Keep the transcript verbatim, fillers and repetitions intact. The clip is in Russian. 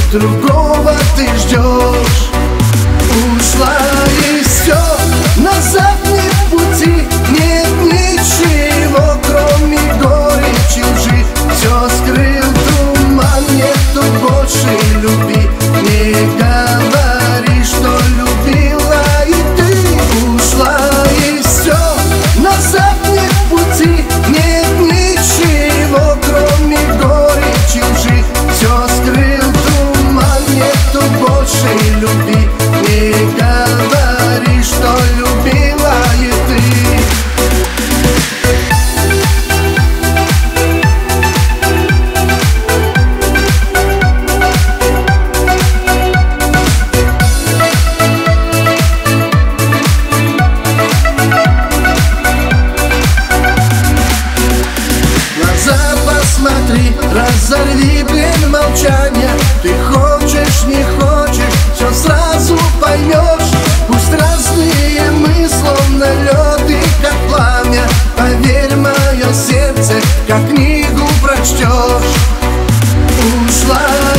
другого ты ждешь. Ушла и все, назад нет пути, нет ничего, кроме горечи лжи. Все скрыл туман, нету больше любви. Не говори, что любила и ты. Ушла и все, назад нет пути, нет ничего, кроме горечи лжи. Все скрыл туман, нету больше любви. Не говори, что любила и ты. Посмотри, разорви, блин, молчание. Ты хочешь, не хочешь, все сразу поймешь. Пусть разные мы, словно лед и как пламя. Поверь, мое сердце, как книгу прочтешь. Ушла